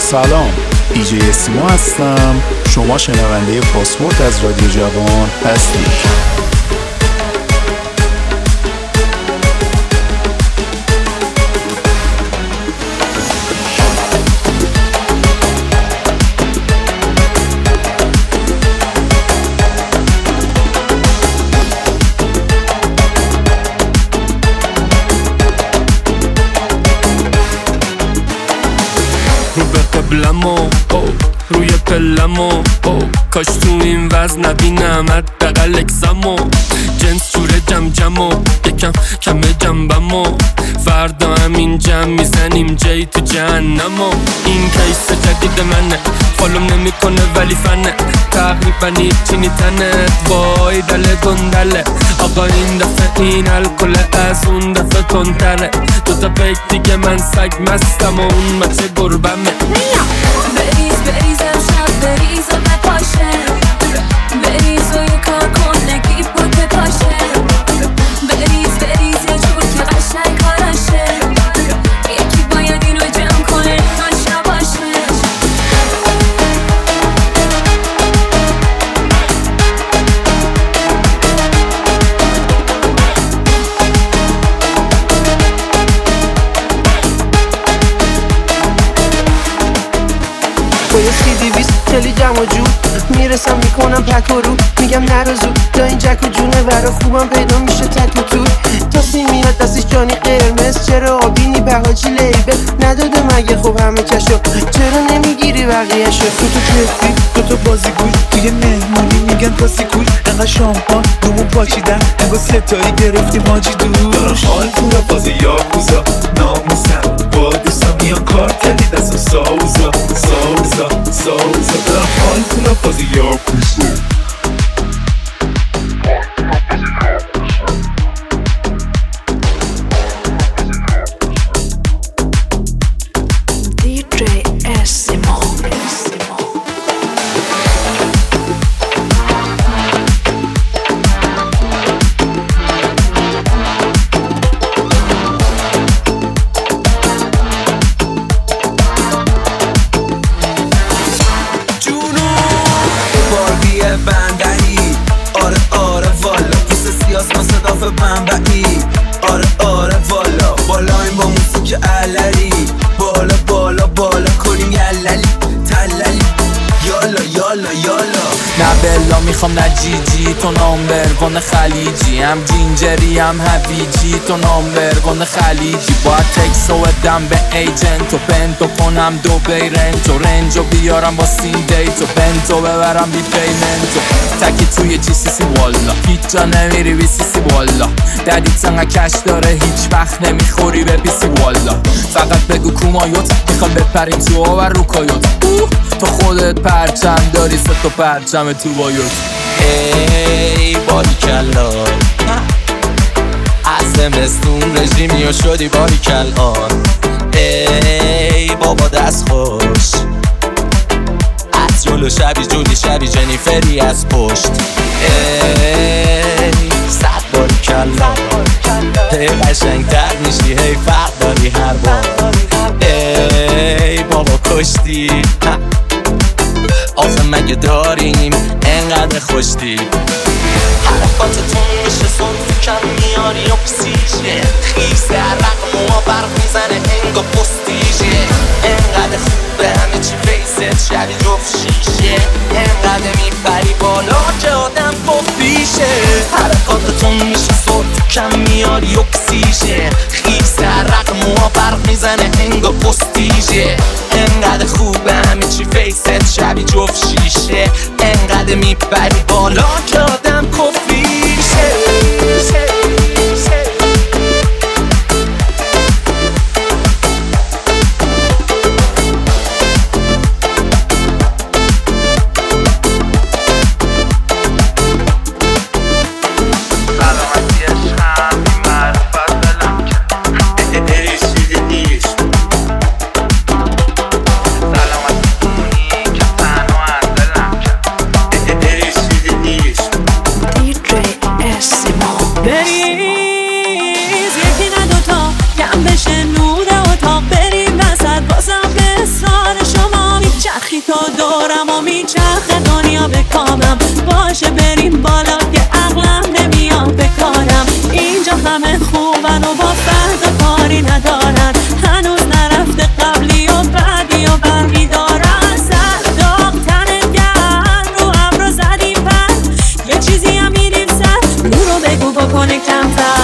سلام، دیجی اسیما هستم. شما شنونده پاسپورت از رادیو جوان هستید. روی پلمو کاش تو این وزن نبینم حداقل اکسمو جنس جوره جمجمو یکم کمه جنبمو فردا همین جمع میزنیم جای تو جهنمو این کیس جدید منه فالوم نمیکنه ولی فنه تقریبا هیچی نیتنه وای دل گندله آقا این دفعه این الکل از اون دفعه تندره دوتا پیک دیگه من سگ مستم و اون بچه گربمه بریز امشب بریز و بپاشه بریز و یه کار کن نگی بود بپاشه بریز یه جور که قشنگ کارشه یکی باید اینو جمع کنه ناش نباشه با یه CD-20 خیلی جمع و جور میرسم میکنم پک و رو میگم نرو زود تا این جک و جونه ورا خوبم پیدا میشه تک و تور تا سین میاد دستش جانی قرمز چرا آبینی به حاجی لیبل نداده مگه خب همه کشو چرا نمیگیری بقیهشو تو کفی تو بازیگوی توی مهمونی میگن پاسی کوش انقدر شامپان رومون پاچیدن انگار ستایی گرفتیم حاجی دور حال تو را بازی یاکوزا ناموسم با دوستم میان کارتلی دستم ساوزا دارم حال تو را بازی یاکوزا بندری آره والا پوست سیاس ما صداف بنبعی آره والا بالایم با موسیقی علری بالا کنیم یللی تللی یالا نه بلا میخوام نه جیجی تو نامبرگون خلیجی هم جینجری هم هویجی تو نامبرگون خلیجی باید تکسو بدم به ایجنت و پنتو کنم دوبی رنجو بیارم با سین دیتو پنتو ببرم بی پیمنتو تکی توی جی سی سی والا هیچ جا نمیری بی سی سی والا ددیت انقا کش داره هیچ وقت نمیخوری به بی سی والا فقط بگو کومایوت میخوام بپریم تو آور رو کایوت تو خودت پرچم داری ستو پرچم تو بایوت ای باریکلا از زمستون رژیمی و شدی باریکلا ای بابا دست خوش از جلو شبی جولی شبی جنیفری از پشت ای صد باریکلا هی قشنگتر میشی هی فرق داری هر بار ای بابا کشتی آخه مگه داریم انقدر خوشتی حرکاتتون میشه سون تو کم میاری اکسیژن خیز رقم و برق میزنه انگا پستیژه انقدر خوبه همه چی فیست شبی جفت شیشه انقدر میپری بالا که آدم پفیشه حرکاتتون میشه سون تو کم میاری اکسیژن خیز رقم و برق میزنه انگا پستیژه انقدر خوبه همه چی فیست شبی جفت شیشه انقدر میپری بالا که آدم کفیشه نیست میچرخه دنیا به کامم، باشه بریم بالا که عقلم نمیاد به کارم. اینجا همه خوبن و با فرد کاری ندارن، هنوز نرفته قبلی و بعدی و برقی دارن. سر داغ تنت گرم رو هم رو زدیم پر، یه چیزی هم میریم سر، نور رو بگو بکنه کمتر.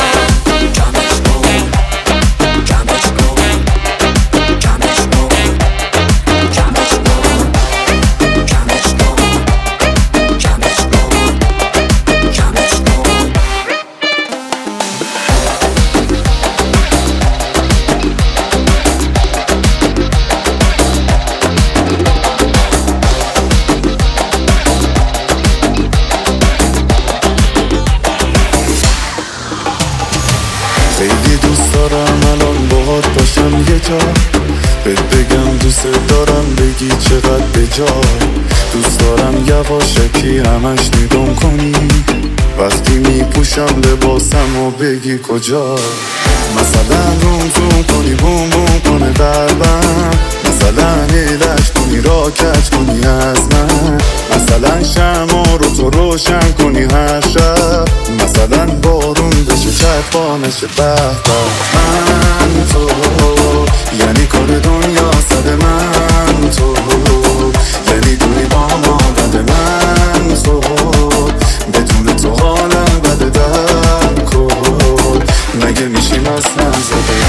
خیلی دوست دارم الان باهات باشم یه جا، بهت بگم دوست دارم بگی چقدر به جا. دوست دارم یواشکی همش نگام کنی وقتی میپوشم لباسم و بگی کجا. مثلا روم زوم کنی بوم بوم کنه قلبم، مثلا هیلش کنی را کج کنی از من، مثلا شمع رو تو روشن کنی هر شب، مثلا بارون بشه چکا نشه به به. من تو یعنی کار دنیا صد من تو، یعنی دوری با ما بده من تو، بدون تو حالم بده در کن، مگه میشیم اصلا زده.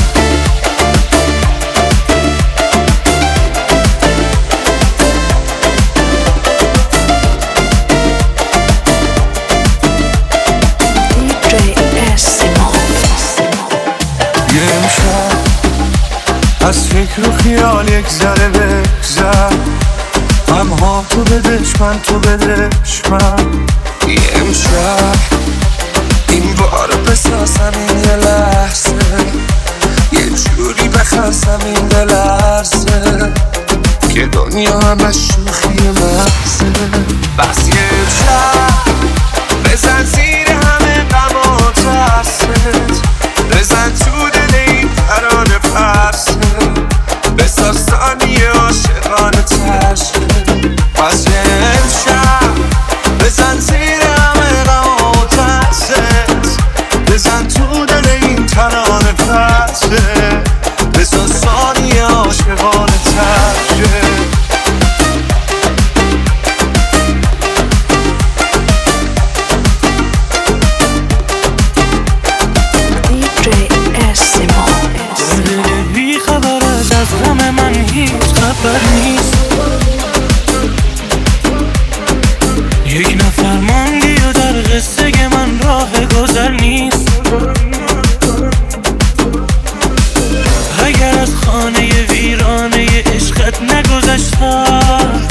از فکر و خیال یک ذره بگذر، غمها تو بدش من تو بدش من. یه امشب این بار بسازم این یه لحظه، یه جوری بخزم این دلرزه که دنیا همش شوخی محضه. بس یه امشب بزن زیر همه غم و ترست، بزن تو دل این ترانه پرسه، بساز ثانیه عاشقانه ترشه. پس یه امشب بزن زیر همه غم و ترست، بزن تو دل این ترانه پرسه، بساز ثانیه عاشقانه ترشه. خبر نیست یک نفر ماندی و در قصه من راه گذر نیست. اگر از خانه ویرانه عشقت نگذشتم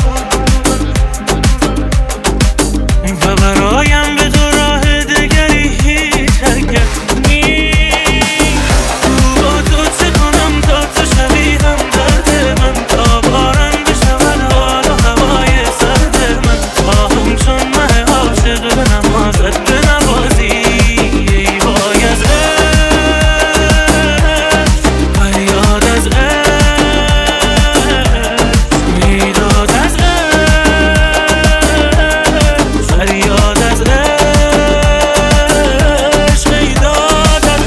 و برایم به تو راه دگری هیچ حرکت نیست. با تو چه کنم تا تو شبیه هم درد من، تا باران بشود حال و هوای سرد من، خواهم چون مه عاشق به نمازت بنوازی. ای وای از عشق، فریاد از عشق، میداد از عشق، فریاد از عشق، میداد از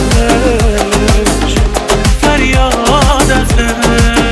عشق، فریاد از عشق.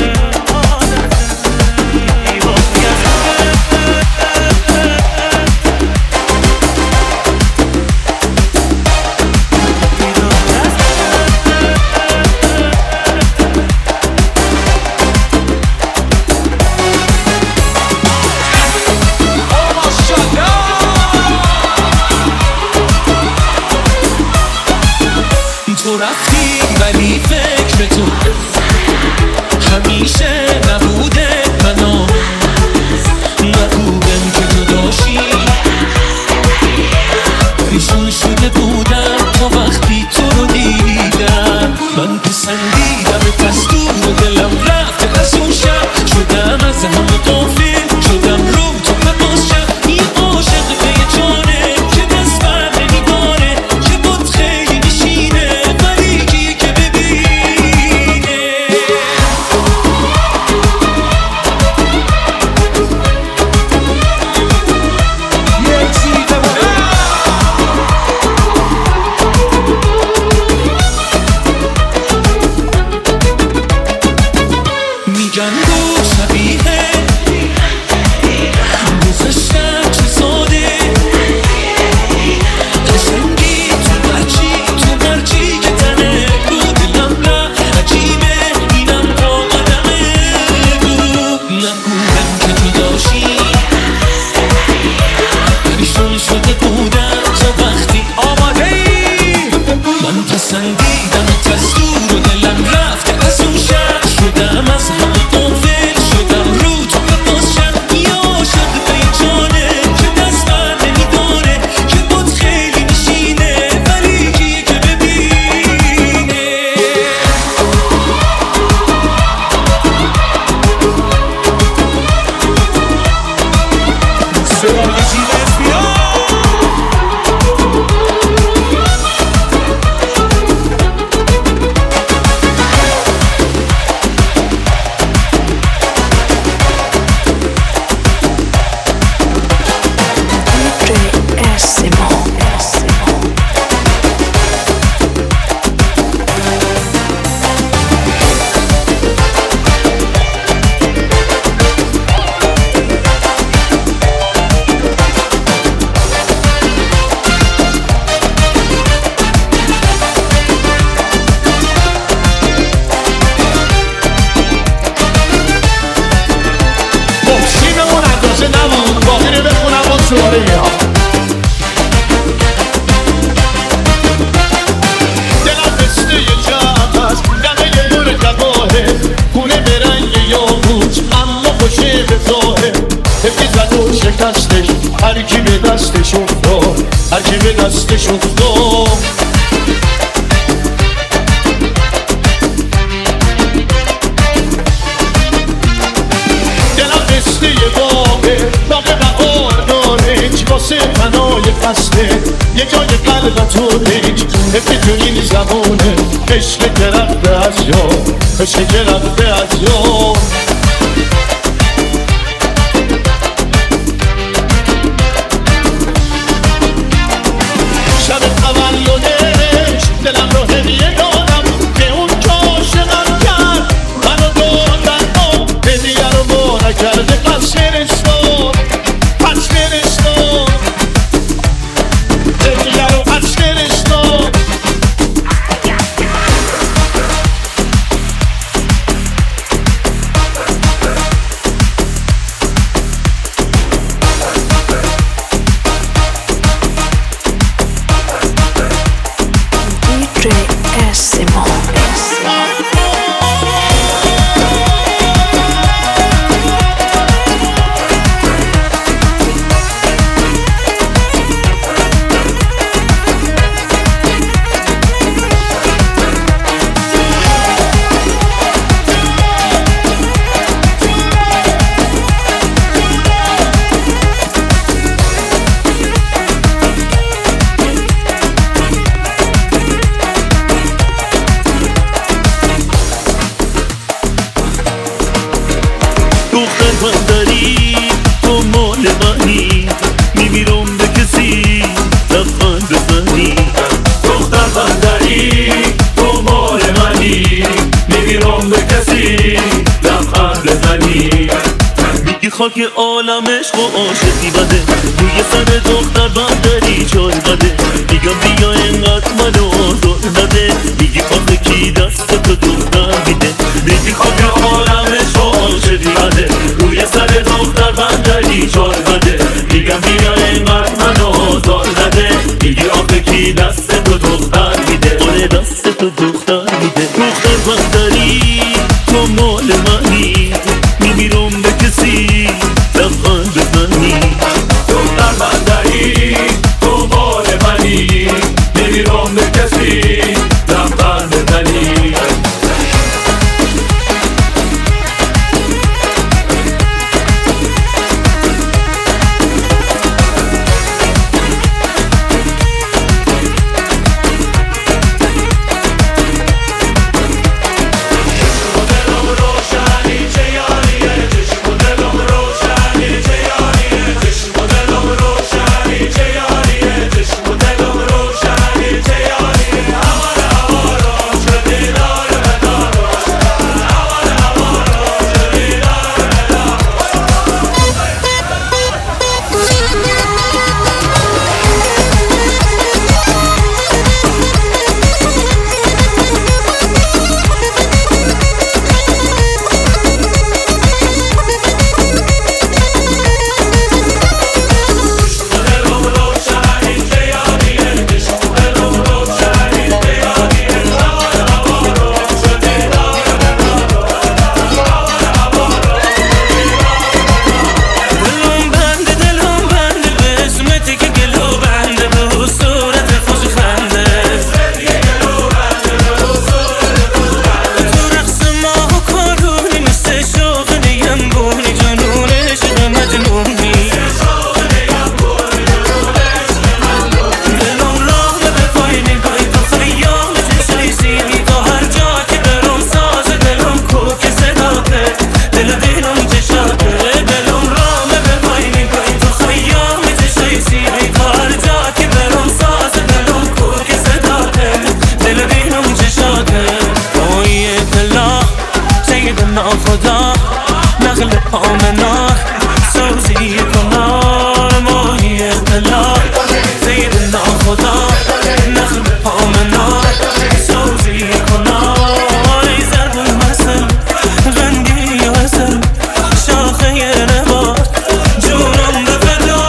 تو رفتی ولی فکر تو همیشه نبوده منو، نبودم که تو داشتی پریشون شده بودم تا وقتی تو رو دیدم. من پسندیدم پس دور دلم رفت از اون شب، شدم از همه غافل، شدم رو تو پماس شب. یه عاشق به یه جانه که دست بر نمیداره، که بود خیلی نشینه ولی کیه که ببینه. دیدمت از دور و دلم رفته از اون شهر شدم از همه قافل شدم رو تو بپاسشم یا شد به جانه که دست بر نمیداره که بود خیلی نشینه ولی کیه که ببینه صدای جیل اسپیان شکستش هر کی به دستش افتاد هر کی به دستش افتاد دلم مثل یه باغه باغ بهار نارنج واسه فنای فصله یه جای قلبتو رنج بدونین زمونه عشق که رفته از یاد عشق که رفته از یاد شب تولدش دلم رو هدیه دادم به اون که عاشقم کرد منو دادن هدیه رو با نکرده پس فرستاد هدیه رو پس فرستاد خاک عالم عشق و عاشقی بده روی سر دختر بندری جای بده میگم بیا اینقدر منو آزار نده میگی آخه کی دست تو دختر میده میگی خاک عالم عشق و عاشقی بده روی سر دختر بندری جای بده میگم بیا اینقدر منو آزار نده میگی آخه کی دست تو دختر میده آره دست تو دختر میده دختر بندری تو مال منی میمیرم به کسی لبخند بزنی دختر بندری تو مال منی میمیرم به کسی لبخند بزنی داده ماهی دلا سیدنا خدا نقل پامنا سوزی کنار ماهی دلا سیدنا خدا نقل پامنا سوزی کنار ای زرد المثل غنگی وزل شاخه نبات جونم به فدا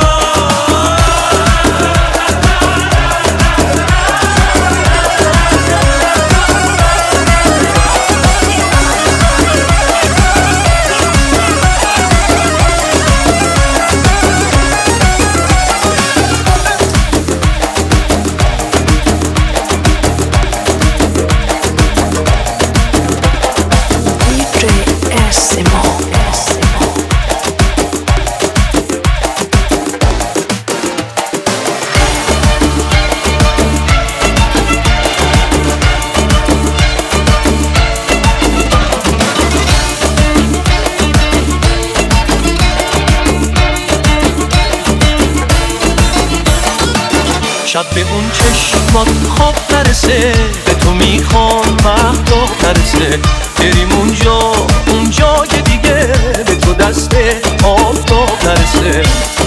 شب به اون چشمات خواب نرسه به تو میخوام مهدا نرسه بریم اونجا که دیگه به تو دست آفتاب نرسه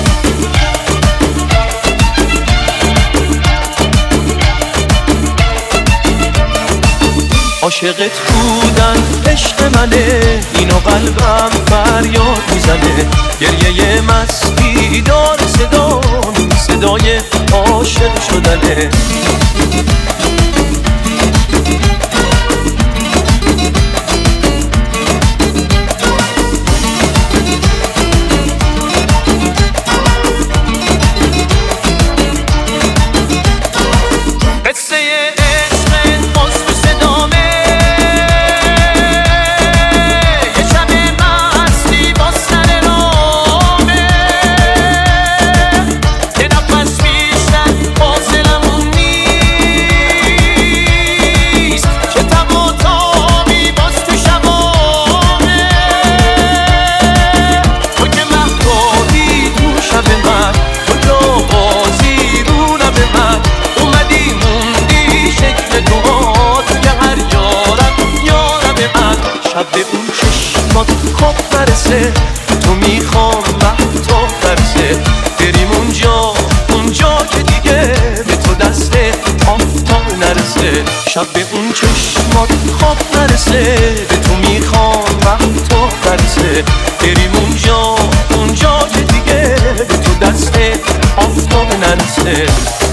عاشقت بودن عشق منه اینو قلبم فریاد میزنه گریه مستی دار صدای عاشق شدنه شب به اون چشمات خواب نرسه تو میخوام مهدا نرسه بریم اونجا که دیگه به تو دست آفتاب نرسه شب به اون چشمات خواب نرسه به تو میخوام مهدا نرسه بریم اونجا که دیگه به تو دست آفتاب نرسه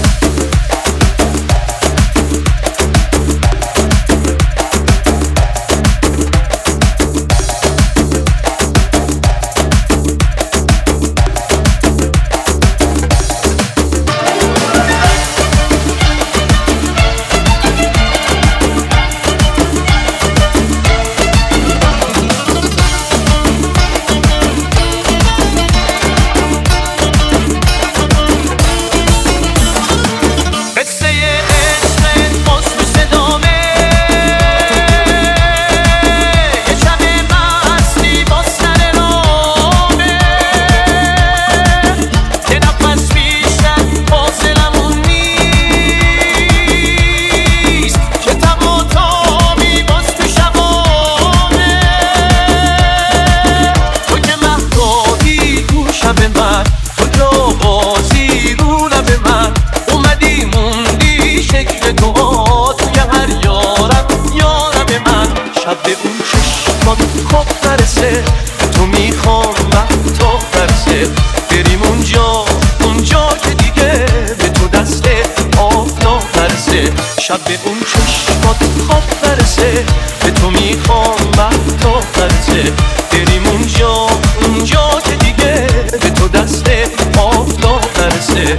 تو میخوام مهدا نرسه بریم اونجا که دیگه به تو دست آفتاب نرسه شب به اون چشمات خواب نرسه به تو میخوام مهدا نرسه بریم اونجا که دیگه به تو دست آفتاب نرسه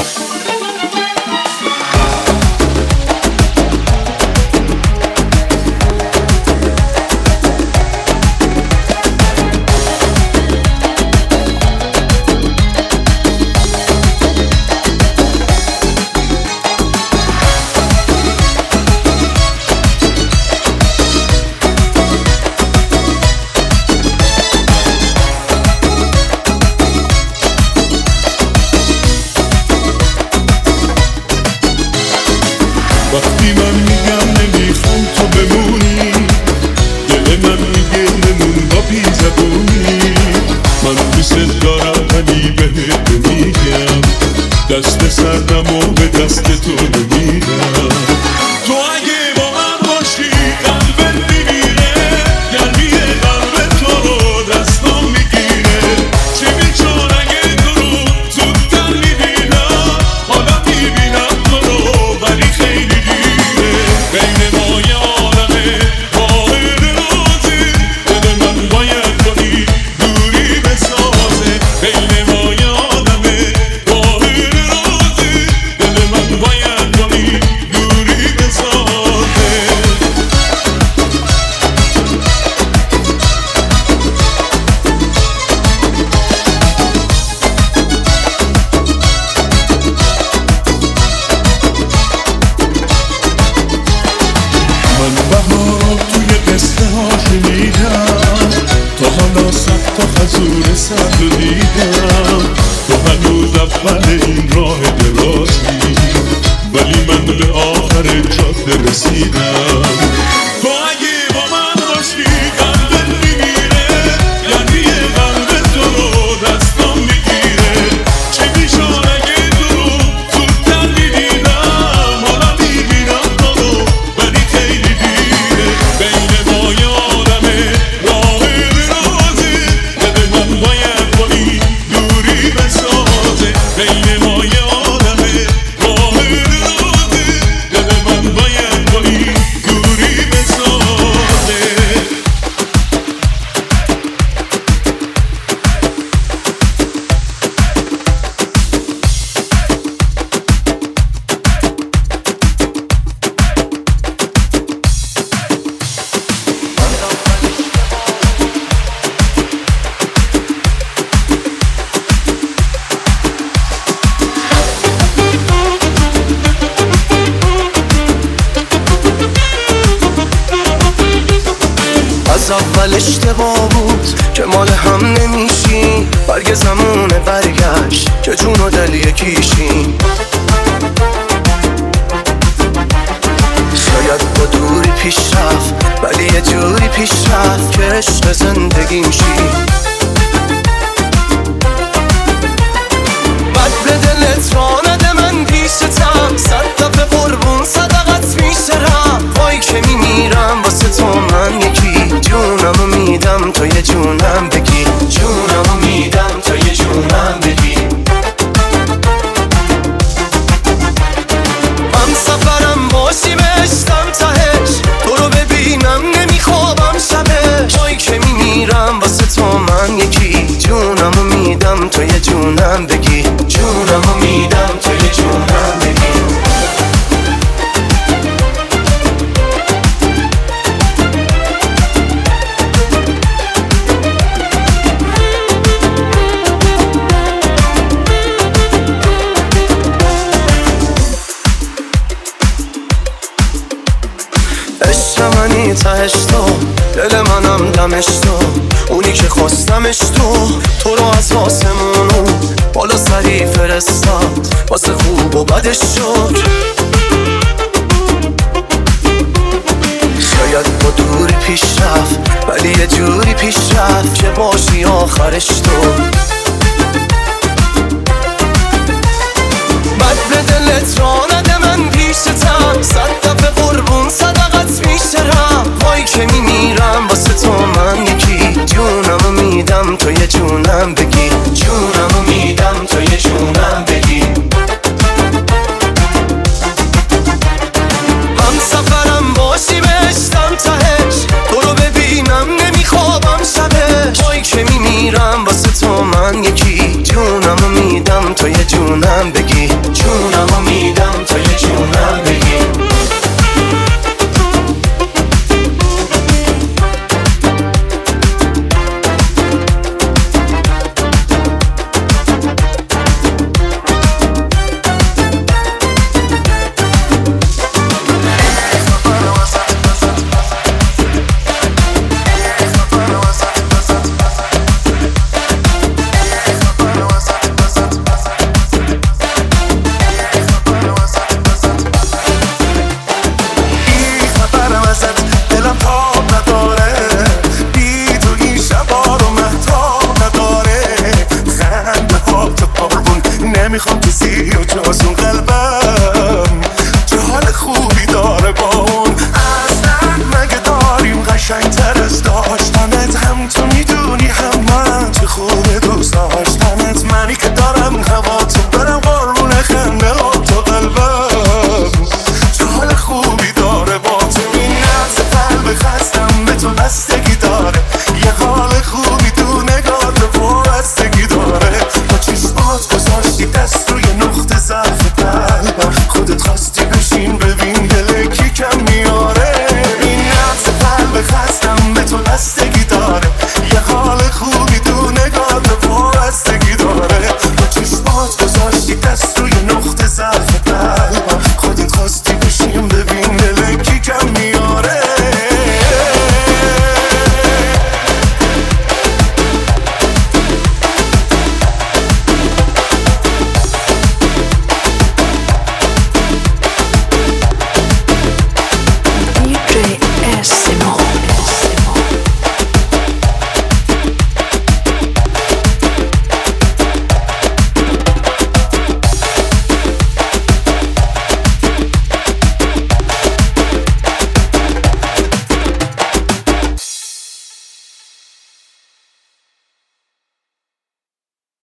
بهار رو توی قصه ها شنیدم، تا حالا صد تا خزور سبز رو دیدم. تو هنوز اول این راه درازی، ولی من به آخر جاده رسیدم. تو اگه با من باشی قلبت میگیره، یعنی قلب تو رو دستم میگیره. چه میشد اگه تو رو زودتر میدیدم، حالا میبینم تو رو ولی خیلی دیره. بین ما یادمه راه درازه، دل من باید با این دوری بسازه. بین ما یادمه راه درازه، دل من باید با این دوری بسازه. از اول اشتباه بود که مال هم نمیشیم، برگ زمونه برگشت که جون و دل یکیشیم. شاید با دوری پیش رفت، ولی یه جوری پیش رفت که عشق زندگیم شی. بد به دلت را نده من پیشتم، صد دفعه قربون صدقت میشرم. وای که میمیرم واسه تو من یکی، جونمو میدم تو یه جونم بگی، جونمو میدم تو یه جونم بگی. من سفرم باشی بهشتم تهش، تو رو ببینم نمیخوابم شبش. وای که میمیرم واسه تو من یکی، جونمو میدم تو یه جونم بگی، جونمو میدم تو یه جونم بگی. عشق منی تهش تو، دل منم دمش تو، اونی که خواستمش تو رو از آسمونو بالا سری فرستاد، واسه خوب و بدش شد. شاید با دوری پیش رفت، ولی یه جوری پیش رفت که باشی آخرش تو. بد به دلت را نده من پیشتم، صد دفعه قربون صدقت میشرم.